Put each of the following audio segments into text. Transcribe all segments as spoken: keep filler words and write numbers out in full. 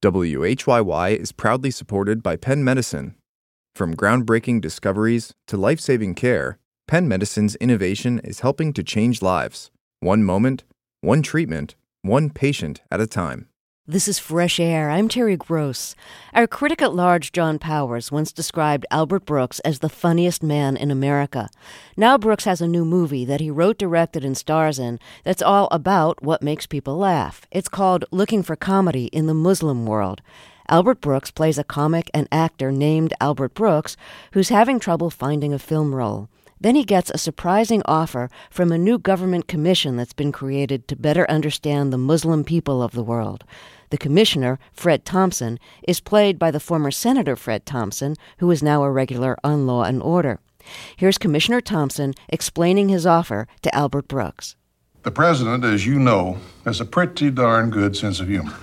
W H Y Y is proudly supported by Penn Medicine. From groundbreaking discoveries to life-saving care, Penn Medicine's innovation is helping to change lives, one moment, one treatment, one patient at a time. This is Fresh Air. I'm Terry Gross. Our critic at large, John Powers, once described Albert Brooks as the funniest man in America. Now Brooks has a new movie that he wrote, directed, and stars in that's all about what makes people laugh. It's called Looking for Comedy in the Muslim World. Albert Brooks plays a comic and actor named Albert Brooks who's having trouble finding a film role. Then he gets a surprising offer from a new government commission that's been created to better understand the Muslim people of the world. The commissioner, Fred Thompson, is played by the former Senator Fred Thompson, who is now a regular on Law and Order. Here's Commissioner Thompson explaining his offer to Albert Brooks. The president, as you know, has a pretty darn good sense of humor.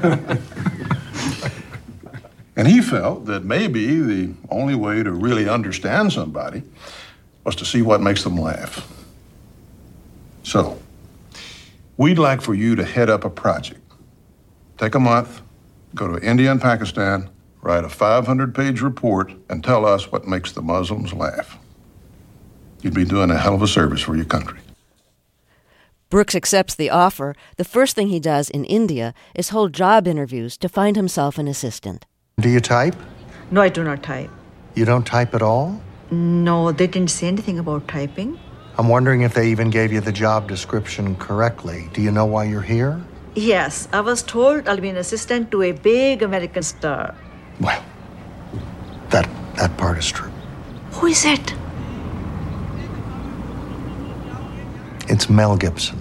And he felt that maybe the only way to really understand somebody was to see what makes them laugh. So, we'd like for you to head up a project. Take a month, go to India and Pakistan, write a five hundred page report, and tell us what makes the Muslims laugh. You'd be doing a hell of a service for your country. Brooks accepts the offer. The first thing he does in India is hold job interviews to find himself an assistant. Do you type? No, I do not type. You don't type at all? No, they didn't say anything about typing. I'm wondering if they even gave you the job description correctly. Do you know why you're here? Yes, I was told I'll be an assistant to a big American star. Well, that that part is true. Who is it? It's Mel Gibson.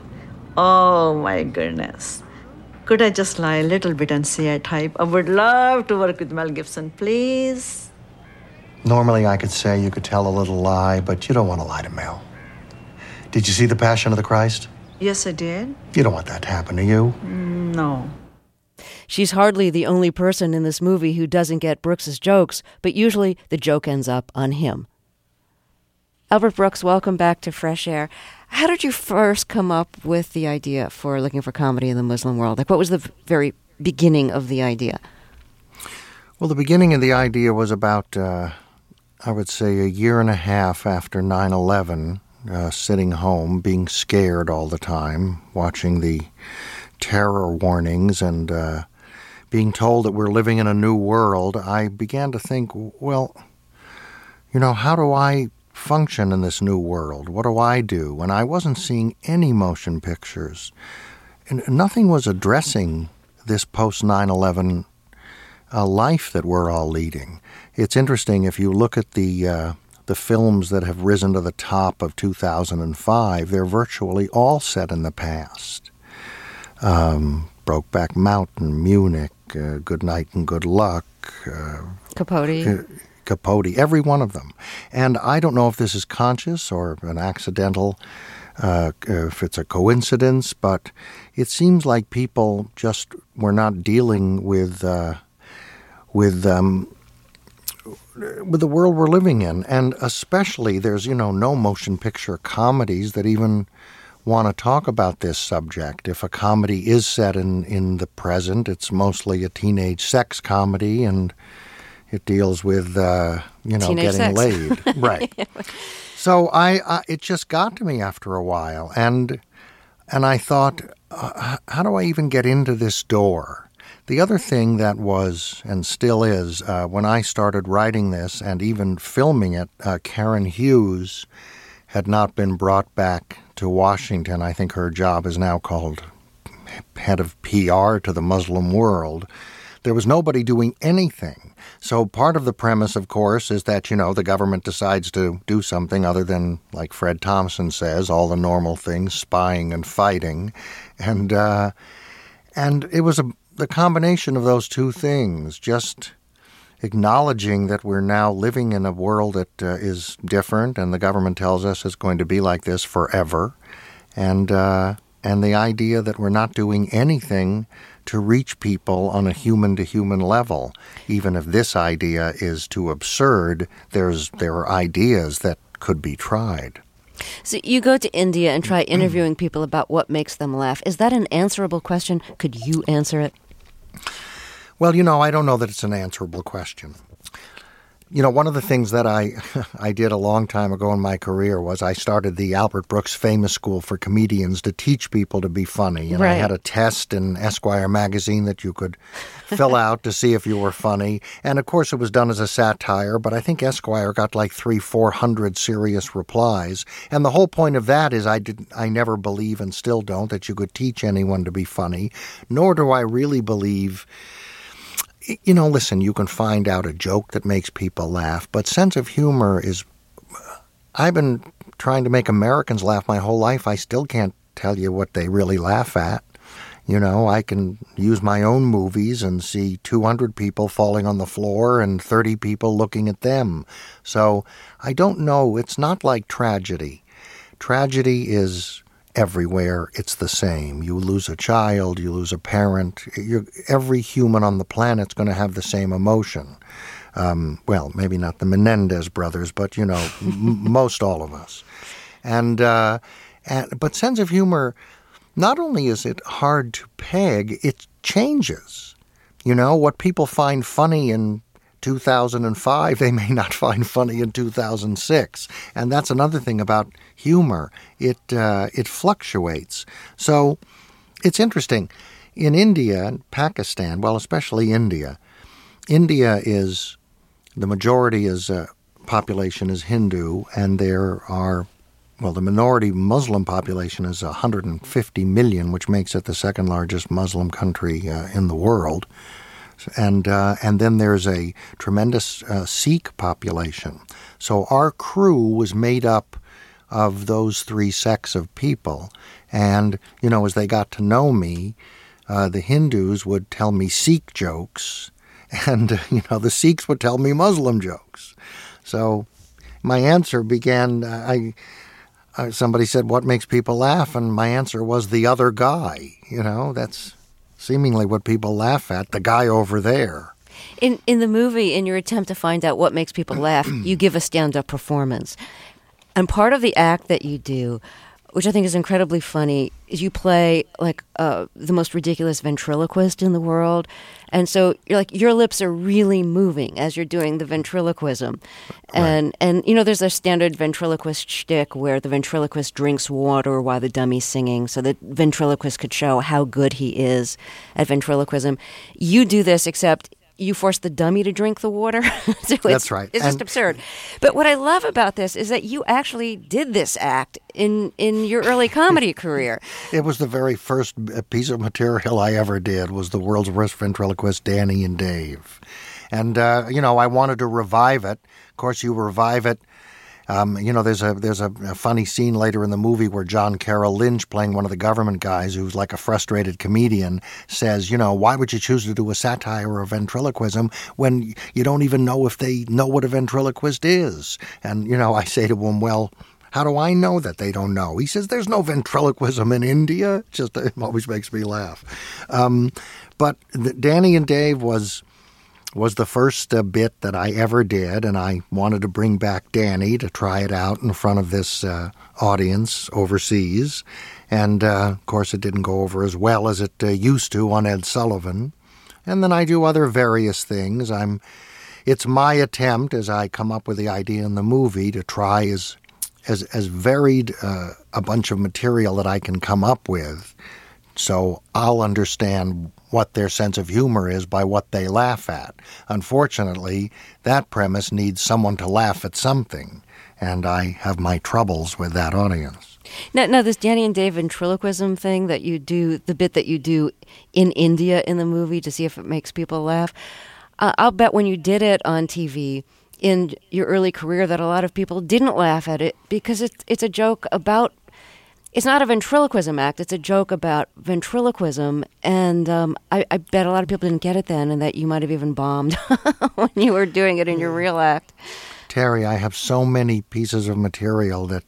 Oh, my goodness. Could I just lie a little bit and say I type? I would love to work with Mel Gibson, please. Normally I could say you could tell a little lie, but you don't want to lie to Mel. Did you see The Passion of the Christ? Yes, I did. You don't want that to happen to you. No. She's hardly the only person in this movie who doesn't get Brooks's jokes, but usually the joke ends up on him. Albert Brooks, welcome back to Fresh Air. How did you first come up with the idea for Looking for Comedy in the Muslim World? Like, what was the very beginning of the idea? Well, the beginning of the idea was about, uh, I would say, a year and a half after nine eleven, uh, sitting home, being scared all the time, watching the terror warnings and uh, being told that we're living in a new world. I began to think, well, you know, how do I function in this new world? What do I do? And I wasn't seeing any motion pictures. And nothing was addressing this post nine eleven uh, life that we're all leading. It's interesting, if you look at the uh, the films that have risen to the top of two thousand five, they're virtually all set in the past. Um, Brokeback Mountain, Munich, uh, Good Night and Good Luck. Uh, Capote. Uh, Capote, every one of them. And I don't know if this is conscious or an accidental, uh, if it's a coincidence, but it seems like people just were not dealing with uh, with um, with the world we're living in. And especially there's, you know, no motion picture comedies that even want to talk about this subject. If a comedy is set in, in the present, it's mostly a teenage sex comedy, and it deals with, uh, you know, Teenage getting sex. laid. Right. So I, I, it just got to me after a while. And and I thought, uh, how do I even get into this door? The other thing that was, and still is, uh, when I started writing this and even filming it, uh, Karen Hughes had not been brought back to Washington. I think her job is now called head of P R to the Muslim world. There was nobody doing anything. So part of the premise, of course, is that, you know, the government decides to do something other than, like Fred Thompson says, all the normal things, spying and fighting. And uh, and it was a, the combination of those two things, just acknowledging that we're now living in a world that uh, is different, and the government tells us it's going to be like this forever, and uh, and the idea that we're not doing anything to reach people on a human-to-human level. Even if this idea is too absurd, there's there are ideas that could be tried. So you go to India and try interviewing people about what makes them laugh. Is that an answerable question? Could you answer it? Well, you know, I don't know that it's an answerable question. You know, one of the things that I I did a long time ago in my career was I started the Albert Brooks Famous School for Comedians to teach people to be funny. And right. I had a test in Esquire magazine that you could fill out to see if you were funny. And, of course, it was done as a satire, but I think Esquire got like three, four hundred serious replies. And the whole point of that is I did I never believe and still don't that you could teach anyone to be funny, nor do I really believe... You know, listen, you can find out a joke that makes people laugh, but sense of humor is... I've been trying to make Americans laugh my whole life. I still can't tell you what they really laugh at. You know, I can use my own movies and see two hundred people falling on the floor and thirty people looking at them. So I don't know. It's not like tragedy. Tragedy is... everywhere, it's the same. You lose a child, you lose a parent. You're, every human on the planet's going to have the same emotion. Um, well, maybe not the Menendez brothers, but, you know, m- most all of us. And, uh, and but sense of humor, not only is it hard to peg, it changes. You know, what people find funny in two thousand five, they may not find funny in two thousand six. And that's another thing about humor. It uh, it fluctuates. So it's interesting. In India and Pakistan, well, especially India, India is, the majority is, uh, population is Hindu, and there are, well, the minority Muslim population is one hundred fifty million, which makes it the second largest Muslim country uh, in the world. And uh, and then there's a tremendous uh, Sikh population. So our crew was made up of those three sects of people. And, you know, as they got to know me, uh, the Hindus would tell me Sikh jokes, and, uh, you know, the Sikhs would tell me Muslim jokes. So my answer began, uh, I uh, somebody said, what makes people laugh? And my answer was the other guy. You know, that's seemingly what people laugh at, the guy over there. In in the movie, in your attempt to find out what makes people laugh, you give a stand-up performance. And part of the act that you do, which I think is incredibly funny, is you play like uh, the most ridiculous ventriloquist in the world. And so you're like, your lips are really moving as you're doing the ventriloquism. And, right. and you know, there's a standard ventriloquist shtick where the ventriloquist drinks water while the dummy's singing so the ventriloquist could show how good he is at ventriloquism. You do this, except you force the dummy to drink the water. So That's right. It's and just absurd. But what I love about this is that you actually did this act in, in your early comedy career. It was the very first piece of material I ever did, was the world's worst ventriloquist, Danny and Dave. And, uh, you know, I wanted to revive it. Of course, you revive it. Um, you know, there's a there's a, a funny scene later in the movie where John Carroll Lynch, playing one of the government guys who's like a frustrated comedian, says, you know, why would you choose to do a satire or a ventriloquism when you don't even know if they know what a ventriloquist is? And, you know, I say to him, well, how do I know that they don't know? He says, there's no ventriloquism in India. Just it always makes me laugh. Um, but the, Danny and Dave was... was the first uh, bit that I ever did, and I wanted to bring back Danny to try it out in front of this uh, audience overseas. And, uh, of course, it didn't go over as well as it uh, used to on Ed Sullivan. And then I do other various things. I'm. It's my attempt, as I come up with the idea in the movie, to try as, as, as varied uh, a bunch of material that I can come up with, so I'll understand what their sense of humor is by what they laugh at. Unfortunately, that premise needs someone to laugh at something, and I have my troubles with that audience. Now, now this Danny and Dave ventriloquism thing that you do, the bit that you do in India in the movie to see if it makes people laugh, uh, I'll bet when you did it on T V in your early career that a lot of people didn't laugh at it because it's, it's a joke about... It's not a ventriloquism act. It's a joke about ventriloquism. And um, I, I bet a lot of people didn't get it then, and that you might have even bombed when you were doing it in your real act. Terry, I have so many pieces of material that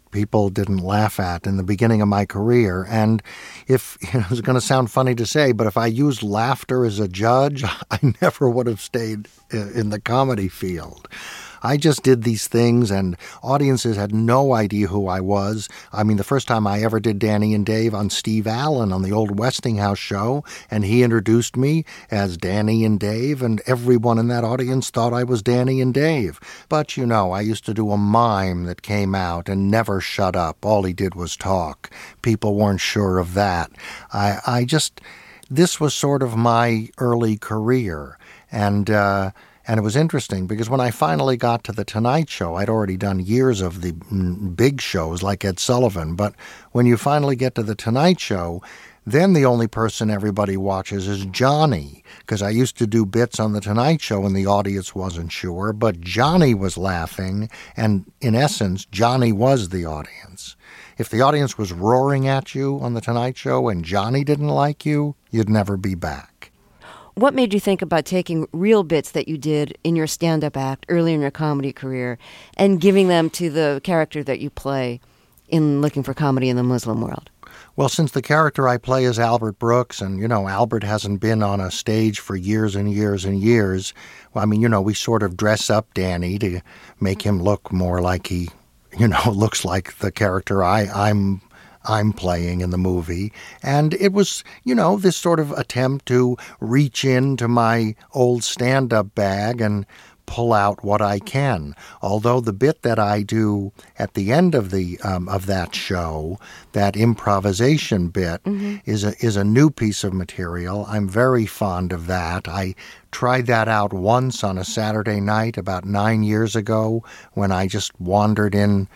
people didn't laugh at in the beginning of my career. And if, you know, it's going to sound funny to say, but if I used laughter as a judge, I never would have stayed in the comedy field. I just did these things, and audiences had no idea who I was. I mean, the first time I ever did Danny and Dave on Steve Allen on the old Westinghouse show, and he introduced me as Danny and Dave, and everyone in that audience thought I was Danny and Dave. But, you know, I used to do a mime that came out and never shut up. All he did was talk. People weren't sure of that. I, I just, this was sort of my early career, and, uh, And it was interesting because when I finally got to The Tonight Show, I'd already done years of the big shows like Ed Sullivan. But when you finally get to The Tonight Show, then the only person everybody watches is Johnny. Because I used to do bits on The Tonight Show and the audience wasn't sure. But Johnny was laughing. And in essence, Johnny was the audience. If the audience was roaring at you on The Tonight Show and Johnny didn't like you, you'd never be back. What made you think about taking real bits that you did in your stand-up act early in your comedy career and giving them to the character that you play in Looking for Comedy in the Muslim World? Well, since the character I play is Albert Brooks, and, you know, Albert hasn't been on a stage for years and years and years, well, I mean, you know, we sort of dress up Danny to make him look more like he, you know, looks like the character I, I'm I'm playing in the movie. And it was, you know, this sort of attempt to reach into my old stand-up bag and pull out what I can. Although the bit that I do at the end of the um, of that show, that improvisation bit, mm-hmm. is a is a new piece of material. I'm very fond of that. I tried that out once on a Saturday night about nine years ago when I just wandered in.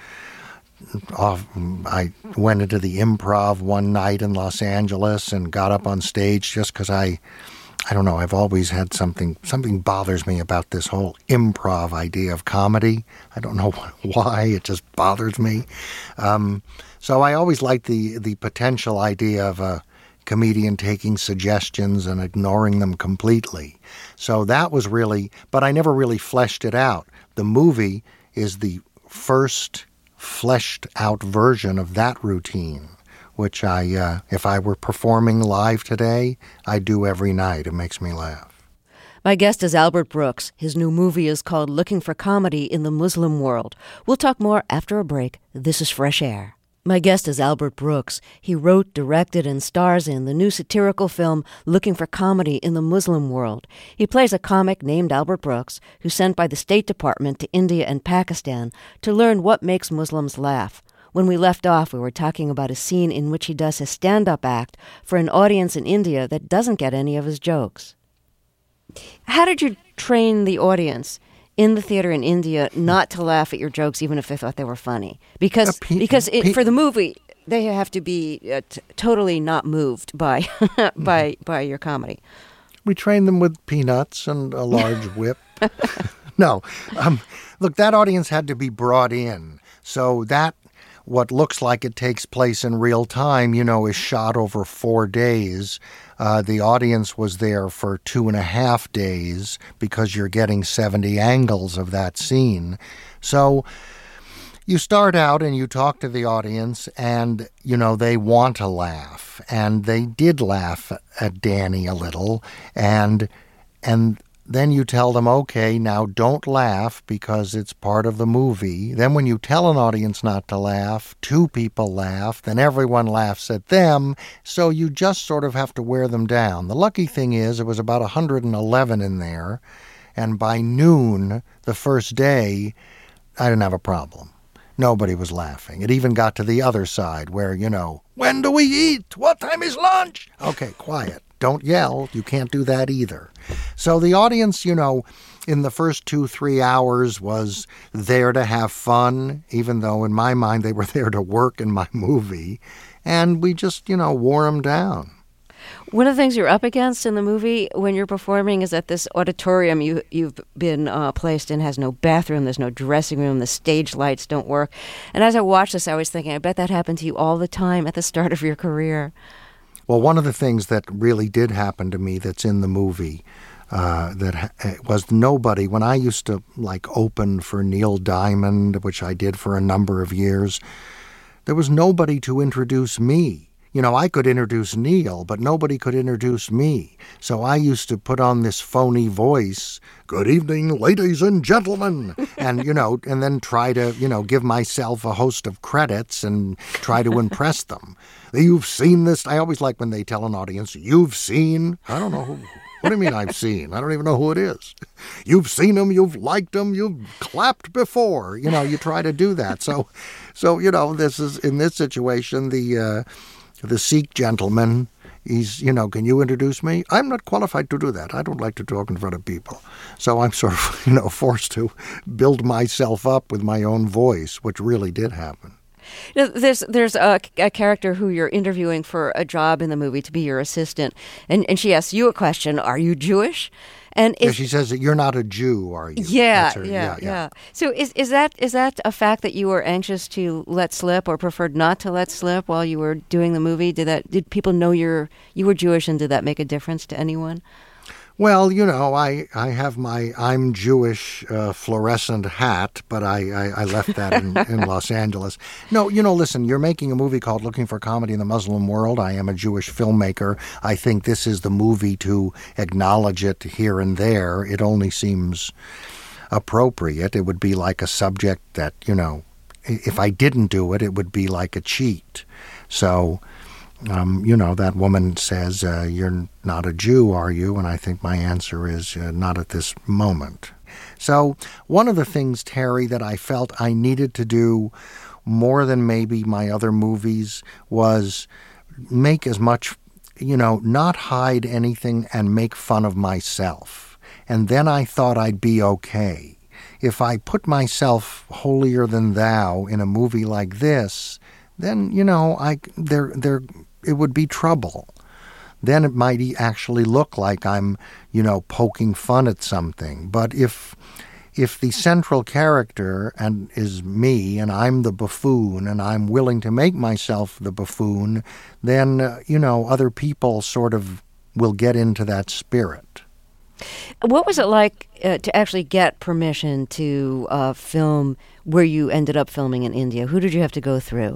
Off, I went into the Improv one night in Los Angeles and got up on stage just because I, I don't know, I've always had something, something bothers me about this whole improv idea of comedy. I don't know why, it just bothers me. Um, so I always liked the, the potential idea of a comedian taking suggestions and ignoring them completely. So that was really, but I never really fleshed it out. The movie is the first fleshed out version of that routine, which I, uh, if I were performing live today, I do every night. It makes me laugh. My guest is Albert Brooks. His new movie is called Looking for Comedy in the Muslim World. We'll talk more after a break. This is Fresh Air. My guest is Albert Brooks. He wrote, directed, and stars in the new satirical film Looking for Comedy in the Muslim World. He plays a comic named Albert Brooks, who's sent by the State Department to India and Pakistan to learn what makes Muslims laugh. When we left off, we were talking about a scene in which he does his stand-up act for an audience in India that doesn't get any of his jokes. How did you train the audience in the theater in India not to laugh at your jokes even if they thought they were funny? Because pe- because it, pe- for the movie, they have to be uh, t- totally not moved by by by your comedy. We train them with peanuts and a large whip. No. Um, look, that audience had to be brought in. So that, what looks like it takes place in real time, you know, is shot over four days. Uh, the audience was there for two and a half days because you're getting seventy angles of that scene. So you start out and you talk to the audience and, you know, they want to laugh. And they did laugh at Danny a little. And and then you tell them, okay, now don't laugh because it's part of the movie. Then when you tell an audience not to laugh, two people laugh, then everyone laughs at them. So you just sort of have to wear them down. The lucky thing is it was about one hundred eleven in there. And by noon, the first day, I didn't have a problem. Nobody was laughing. It even got to the other side where, you know, when do we eat? What time is lunch? Okay, quiet. Don't yell. You can't do that either. So the audience, you know, in the first two, three hours was there to have fun, even though in my mind they were there to work in my movie. And we just, you know, wore them down. One of the things you're up against in the movie when you're performing is that this auditorium you, you've been uh, placed in has no bathroom, there's no dressing room, the stage lights don't work. And as I watched this, I was thinking, I bet that happened to you all the time at the start of your career. Well, one of the things that really did happen to me that's in the movie uh, that ha- was nobody, when I used to like open for Neil Diamond, which I did for a number of years, there was nobody to introduce me. You know, I could introduce Neil, but nobody could introduce me. So I used to put on this phony voice, "Good evening, ladies and gentlemen," and, you know, and then try to, you know, give myself a host of credits and try to impress them. "You've seen this." I always like when they tell an audience, "You've seen," I don't know who. What do you mean I've seen? I don't even know who it is. "You've seen him, you've liked him, you've clapped before." You know, you try to do that. So, so you know, this is, in this situation, the uh, the Sikh gentleman, he's, you know, "Can you introduce me?" I'm not qualified to do that. I don't like to talk in front of people. So I'm sort of, you know, forced to build myself up with my own voice, which really did happen. There's there's a, a character who you're interviewing for a job in the movie to be your assistant, and, and she asks you a question, "Are you Jewish?" And yeah, she says that you're not a Jew, are you? Yeah, her, yeah, yeah, yeah, yeah. So is is that is that a fact that you were anxious to let slip, or preferred not to let slip while you were doing the movie? Did that did people know you're you were Jewish, and did that make a difference to anyone? Well, you know, I, I have my I'm Jewish uh, fluorescent hat, but I, I, I left that in, in Los Angeles. No, you know, listen, you're making a movie called Looking for Comedy in the Muslim World. I am a Jewish filmmaker. I think this is the movie to acknowledge it here and there. It only seems appropriate. It would be like a subject that, you know, if I didn't do it, it would be like a cheat. So... Um, you know, that woman says, uh, "You're not a Jew, are you?" And I think my answer is, uh, not at this moment. So one of the things, Terry, that I felt I needed to do more than maybe my other movies was make as much, you know, not hide anything and make fun of myself. And then I thought I'd be okay. If I put myself holier than thou in a movie like this, then, you know, I there there it would be trouble. Then it might actually look like I'm, you know, poking fun at something. But if if the central character and is me and I'm the buffoon and I'm willing to make myself the buffoon, then, uh, you know, other people sort of will get into that spirit. What was it like uh, to actually get permission to uh, film where you ended up filming in India? Who did you have to go through?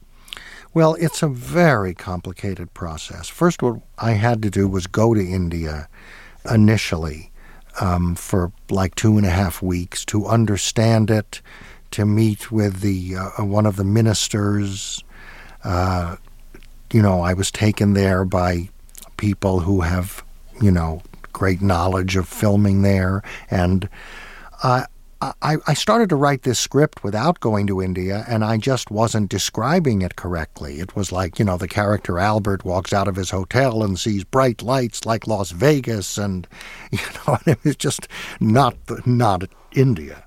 Well, it's a very complicated process. First, what I had to do was go to India initially um, for like two and a half weeks to understand it, to meet with the uh, one of the ministers. Uh, you know, I was taken there by people who have, you know, great knowledge of filming there, and uh, I, I started to write this script without going to India, and I just wasn't describing it correctly. It was like, you know, the character Albert walks out of his hotel and sees bright lights like Las Vegas, and, you know, it was just not not India.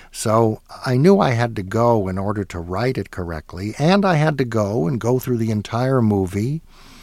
So I knew I had to go in order to write it correctly, and I had to go and go through the entire movie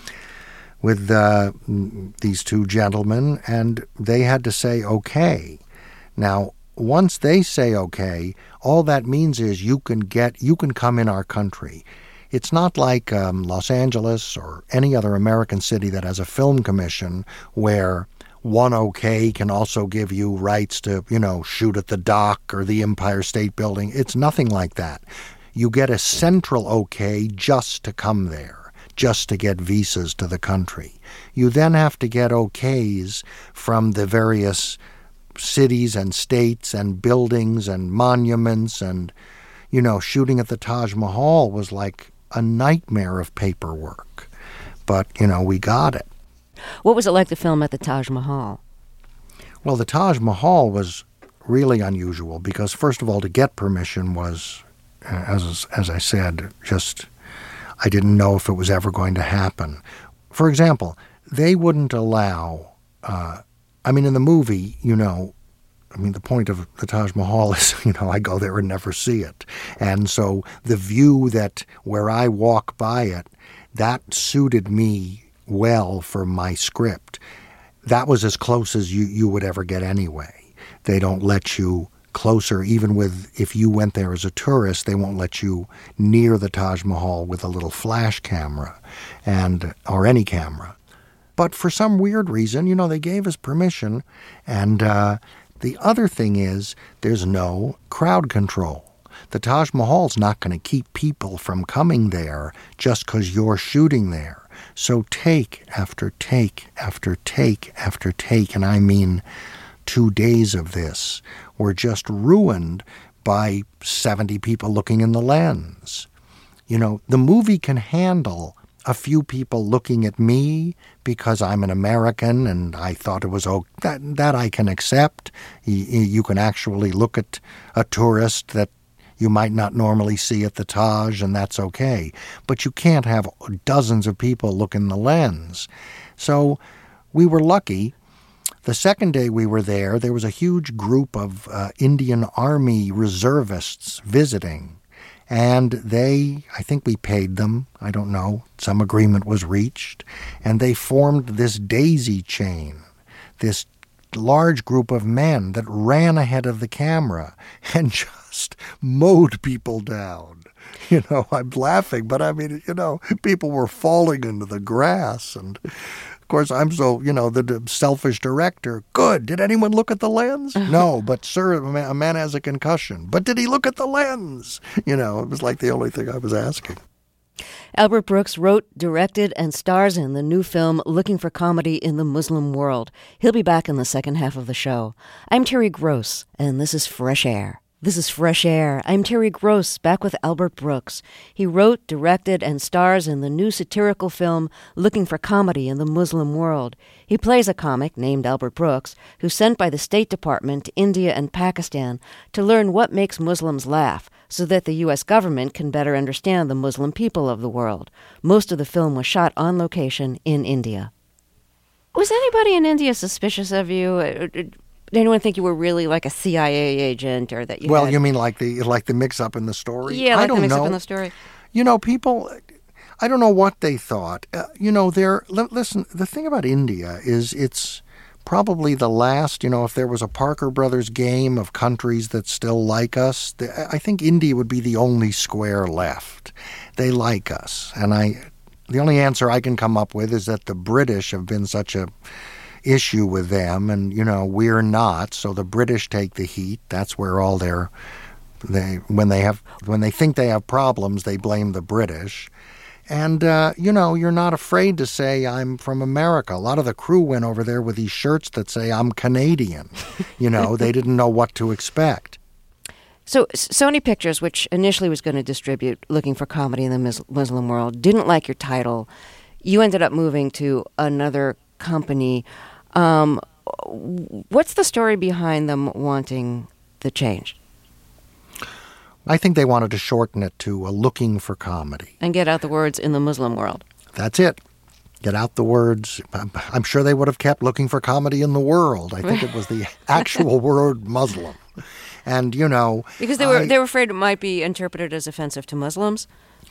with uh, these two gentlemen, and they had to say okay. Now, once they say okay, all that means is you can get, you can come in our country. It's not like um, Los Angeles or any other American city that has a film commission where one okay can also give you rights to, you know, shoot at the dock or the Empire State Building. It's nothing like that. You get a central okay just to come there, just to get visas to the country. You then have to get okays from the various cities and states and buildings and monuments, and, you know, shooting at the Taj Mahal was like a nightmare of paperwork. But, you know, we got it. What was it like to film at the Taj Mahal? Well, the Taj Mahal was really unusual because, first of all, to get permission was, as as I said, just, I didn't know if it was ever going to happen. For example, they wouldn't allow, uh, I mean, in the movie, you know, I mean, the point of the Taj Mahal is, you know, I go there and never see it. And so the view that where I walk by it, that suited me well for my script. That was as close as you, you would ever get anyway. They don't let you closer, even with, if you went there as a tourist, they won't let you near the Taj Mahal with a little flash camera and or any camera. But for some weird reason, you know, they gave us permission. And uh, the other thing is there's no crowd control. The Taj Mahal's not going to keep people from coming there just because you're shooting there. So take after take after take after take, and I mean two days of this, were just ruined by seventy people looking in the lens. You know, the movie can handle a few people looking at me because I'm an American and I thought it was okay. That, that I can accept. You, you can actually look at a tourist that you might not normally see at the Taj, and that's okay. But you can't have dozens of people look in the lens. So we were lucky. The second day we were there, there was a huge group of uh, Indian Army reservists visiting. And they, I think we paid them, I don't know, some agreement was reached, and they formed this daisy chain, this large group of men that ran ahead of the camera and just mowed people down. You know, I'm laughing, but I mean, you know, people were falling into the grass. And of course, I'm so, you know, the selfish director. Good. Did anyone look at the lens? No, but sir, a man, a man has a concussion. But did he look at the lens? You know, it was like the only thing I was asking. Albert Brooks wrote, directed, and stars in the new film Looking for Comedy in the Muslim World. He'll be back in the second half of the show. I'm Terry Gross, and this is Fresh Air. This is Fresh Air. I'm Terry Gross, back with Albert Brooks. He wrote, directed, and stars in the new satirical film Looking for Comedy in the Muslim World. He plays a comic named Albert Brooks, who's sent by the State Department to India and Pakistan to learn what makes Muslims laugh, so that the U S government can better understand the Muslim people of the world. Most of the film was shot on location in India. Was anybody in India suspicious of you? Did anyone think you were really like a C I A agent, or that you Well, had... you mean like the like the mix-up in the story? Yeah, like I don't the mix-up know. in the story. You know, people, I don't know what they thought. Uh, you know, they're, listen, the thing about India is it's probably the last, you know, if there was a Parker Brothers game of countries that still like us, the, I think India would be the only square left. They like us. And I, the only answer I can come up with is that the British have been such a issue with them, and you know we're not, so the British take the heat. That's where all their they when they have when they think they have problems, they blame the British. And uh, you know you're not afraid to say I'm from America. A lot of the crew went over there with these shirts that say I'm Canadian. You know, they didn't know what to expect. So Sony Pictures, which initially was going to distribute Looking for Comedy in the Muslim World, didn't like your title. You ended up moving to another company. Um, what's the story behind them wanting the change? I think they wanted to shorten it to a Looking for Comedy. And get out the words in the Muslim world. That's it. Get out the words. I'm sure they would have kept Looking for Comedy in the World. I think it was the actual word Muslim. And, you know... Because they were I, they were afraid it might be interpreted as offensive to Muslims?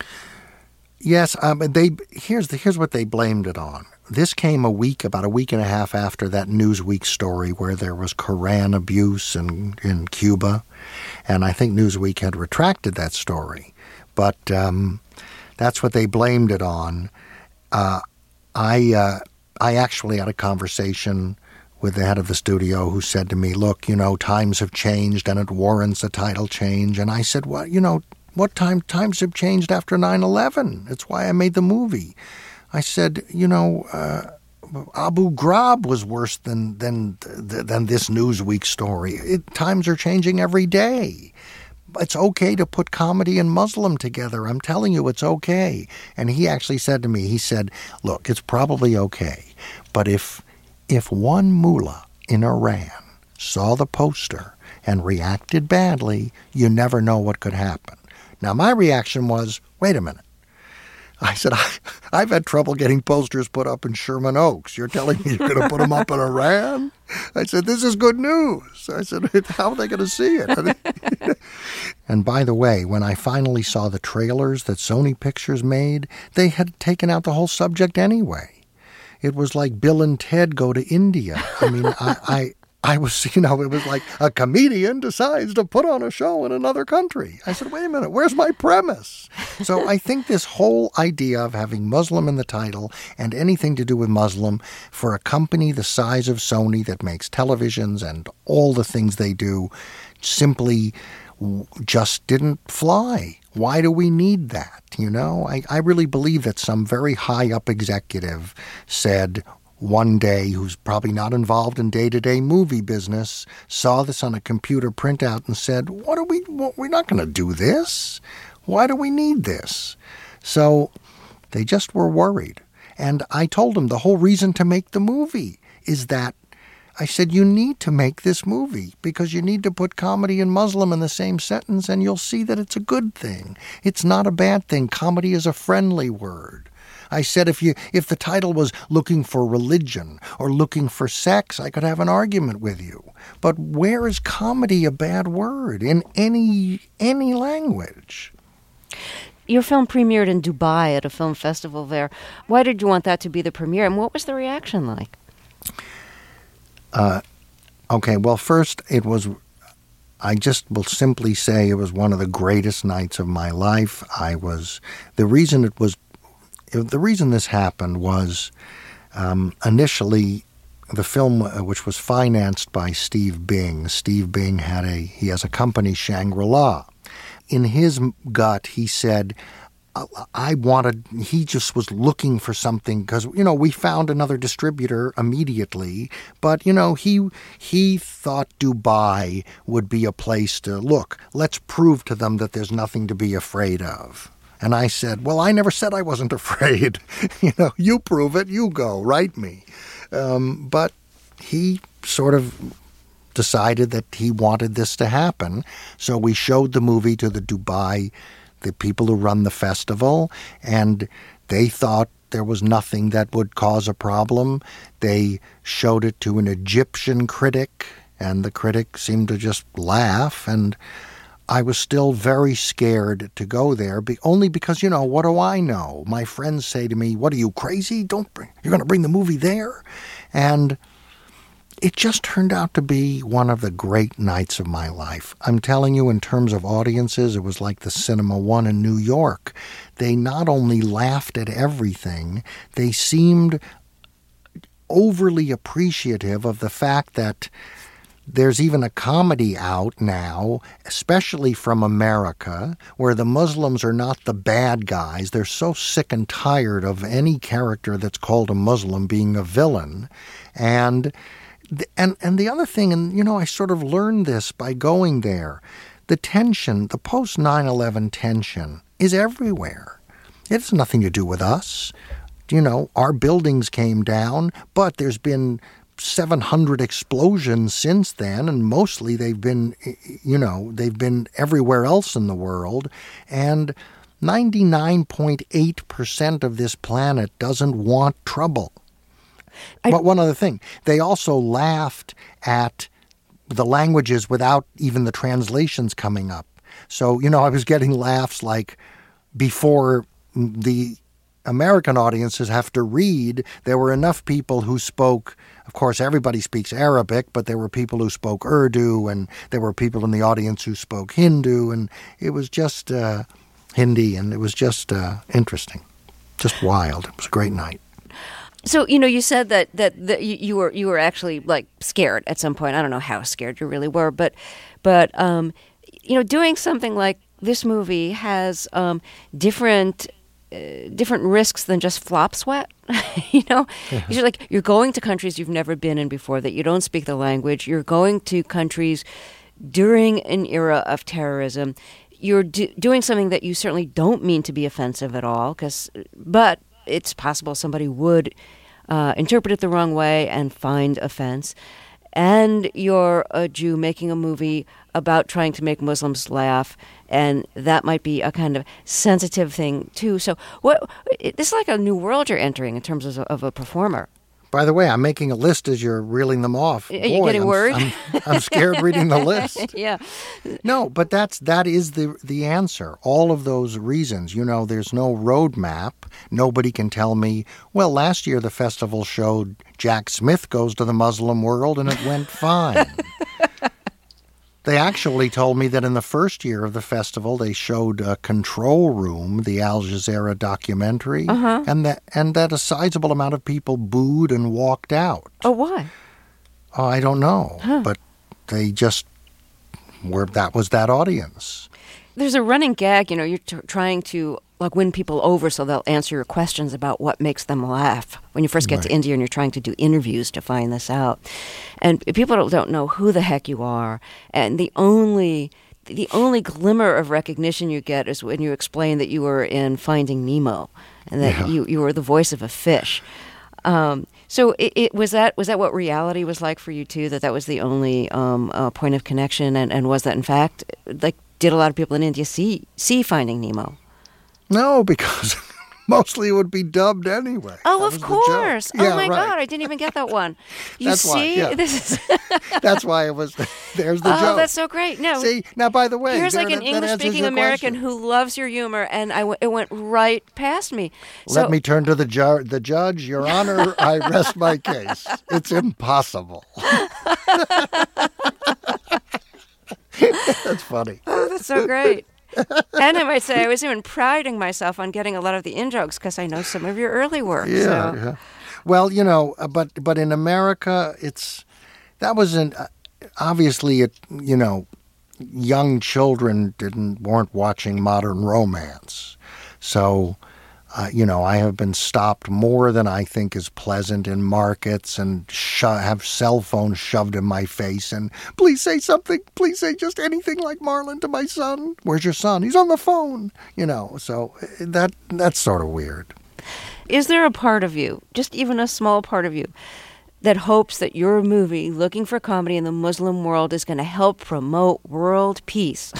Yes. Um, they here's the, here's what they blamed it on. This came a week, about a week and a half after that Newsweek story where there was Quran abuse in, in Cuba. And I think Newsweek had retracted that story. But um, that's what they blamed it on. Uh, I uh, I actually had a conversation with the head of the studio who said to me, look, you know, times have changed and it warrants a title change. And I said, well, you know, what time times have changed after nine eleven? It's why I made the movie. I said, you know, uh, Abu Ghraib was worse than than than this Newsweek story. It, times are changing every day. It's okay to put comedy and Muslim together. I'm telling you, it's okay. And he actually said to me, he said, look, it's probably okay, but if if one mullah in Iran saw the poster and reacted badly, you never know what could happen. Now, my reaction was, wait a minute. I said, I, I've had trouble getting posters put up in Sherman Oaks. You're telling me you're going to put them up in Iran? I said, this is good news. I said, how are they going to see it? And by the way, when I finally saw the trailers that Sony Pictures made, they had taken out the whole subject anyway. It was like Bill and Ted go to India. I mean, I... I I was, you know, it was like a comedian decides to put on a show in another country. I said, wait a minute, where's my premise? So I think this whole idea of having Muslim in the title and anything to do with Muslim for a company the size of Sony that makes televisions and all the things they do simply just didn't fly. Why do we need that? You know, I, I really believe that some very high-up executive said one day, who's probably not involved in day-to-day movie business, saw this on a computer printout and said, what are we, what, we're not going to do this. Why do we need this? So they just were worried. And I told them the whole reason to make the movie is that I said, you need to make this movie because you need to put comedy and Muslim in the same sentence and you'll see that it's a good thing. It's not a bad thing. Comedy is a friendly word. I said if you if the title was Looking for Religion or Looking for Sex, I could have an argument with you. But where is comedy a bad word in any any language? Your film premiered in Dubai at a film festival there. Why did you want that to be the premiere, and what was the reaction like? Uh, okay, well, first, it was, I just will simply say it was one of the greatest nights of my life. I was, the reason it was, the reason this happened was um, initially the film, uh, which was financed by Steve Bing. Steve Bing had a, he has a company, Shangri-La. In his gut, he said, I wanted, he just was looking for something because, you know, we found another distributor immediately. But, you know, he he thought Dubai would be a place to, look, let's prove to them that there's nothing to be afraid of. And I said, well, I never said I wasn't afraid. You know, you prove it, you go, write me. Um, but he sort of decided that he wanted this to happen. So we showed the movie to the Dubai, the people who run the festival, and they thought there was nothing that would cause a problem. They showed it to an Egyptian critic, and the critic seemed to just laugh, and I was still very scared to go there, be, only because, you know, what do I know? My friends say to me, what are you, crazy? Don't bring, you're going to bring the movie there? And it just turned out to be one of the great nights of my life. I'm telling you, in terms of audiences, it was like the Cinema One in New York. They not only laughed at everything, they seemed overly appreciative of the fact that there's even a comedy out now, especially from America, where the Muslims are not the bad guys. They're so sick and tired of any character that's called a Muslim being a villain. And And and the other thing, and, you know, I sort of learned this by going there, the tension, the post nine eleven tension is everywhere. It has nothing to do with us. You know, our buildings came down, but there's been seven hundred explosions since then, and mostly they've been, you know, they've been everywhere else in the world. And ninety-nine point eight percent of this planet doesn't want trouble. I, but one other thing, they also laughed at the languages without even the translations coming up. So, you know, I was getting laughs like before the American audiences have to read, there were enough people who spoke, of course, everybody speaks Arabic, but there were people who spoke Urdu, and there were people in the audience who spoke Hindu, and it was just uh, Hindi, and it was just uh, interesting, just wild. It was a great night. So, you know, you said that, that that you were you were actually like scared at some point. I don't know how scared you really were, but but um, you know, doing something like this movie has um, different uh, different risks than just flop sweat. You know, mm-hmm. You're like you're going to countries you've never been in before that you don't speak the language. You're going to countries during an era of terrorism. You're do- doing something that you certainly don't mean to be offensive at all, because but. It's possible somebody would uh, interpret it the wrong way and find offense. And you're a Jew making a movie about trying to make Muslims laugh, and that might be a kind of sensitive thing too. So, what? This is like a new world you're entering in terms of, of a performer. By the way, I'm making a list as you're reeling them off. Are you Boy, getting I'm, worried? I'm, I'm scared reading the list. Yeah. No, but that's that is the the answer. All of those reasons. You know, there's no roadmap. Nobody can tell me, well, last year the festival showed Jack Smith Goes to the Muslim World and it went fine. They actually told me that in the first year of the festival, they showed uh, Control Room, the Al Jazeera documentary, uh-huh. and that and that a sizable amount of people booed and walked out. Oh, why? Oh, I don't know, huh. but they just where that was that audience. There's a running gag, you know, you're t- trying to like win people over so they'll answer your questions about what makes them laugh. When you first get Right. to India and you're trying to do interviews to find this out. And people don't, don't know who the heck you are. And the only the only glimmer of recognition you get is when you explain that you were in Finding Nemo and that Yeah. you, you were the voice of a fish. Um, so it, it was that was that what reality was like for you too? That that was the only um, uh, point of connection, and, and was that in fact like did a lot of people in India see see Finding Nemo? No, because mostly it would be dubbed anyway. Oh, That of was the joke. course! Yeah, Oh my right. God, I didn't even get that one. You That's see, why, yeah. this is That's why it was. There's the oh, joke. that's so great. No, See, now by the way, here's there- like an that- that answers English-speaking your American question. who loves your humor, and I w- it went right past me. So, Let me turn to the, ju- the judge. Your Honor, I rest my case. It's impossible. That's funny. Oh, that's so great. And I might say I was even priding myself on getting a lot of the in-jokes because I know some of your early work. Yeah, so. yeah. Well, you know, uh, but but in America, it's that wasn't uh, obviously it. You know, young children didn't weren't watching modern romance, so. Uh, you know, I have been stopped more than I think is pleasant in markets and sho- have cell phones shoved in my face and please say something, please say just anything like Marlon to my son. Where's your son? He's on the phone. You know, so uh, that that's sort of weird. Is there a part of you, just even a small part of you, that hopes that your movie, Looking for Comedy in the Muslim World, is going to help promote world peace?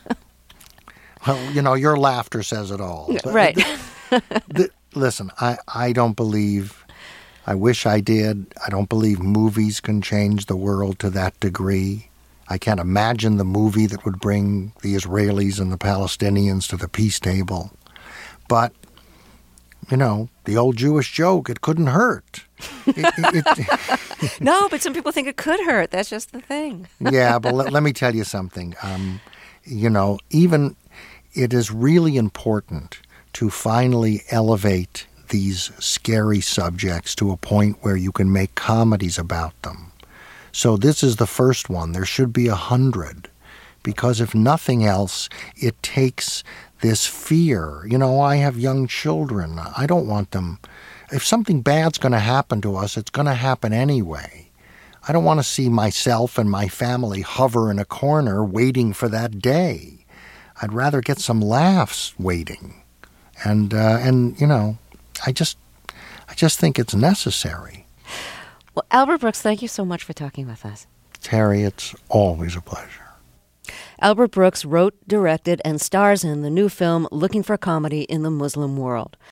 Well, you know, your laughter says it all. But Right. the, listen, I, I don't believe, I wish I did. I don't believe movies can change the world to that degree. I can't imagine the movie that would bring the Israelis and the Palestinians to the peace table. But, you know, the old Jewish joke, it couldn't hurt. It, it, it, No, but some people think it could hurt. That's just the thing. yeah, but let, let me tell you something. Um, you know, even it is really important to finally elevate these scary subjects to a point where you can make comedies about them. So this is the first one. There should be a hundred, because if nothing else, it takes this fear. You know, I have young children. I don't want them. If something bad's going to happen to us, it's going to happen anyway. I don't want to see myself and my family hover in a corner waiting for that day. I'd rather get some laughs waiting. And, uh, and you know, I just, I just think it's necessary. Well, Albert Brooks, thank you so much for talking with us. Terry, it's always a pleasure. Albert Brooks wrote, directed, and stars in the new film Looking for Comedy in the Muslim World.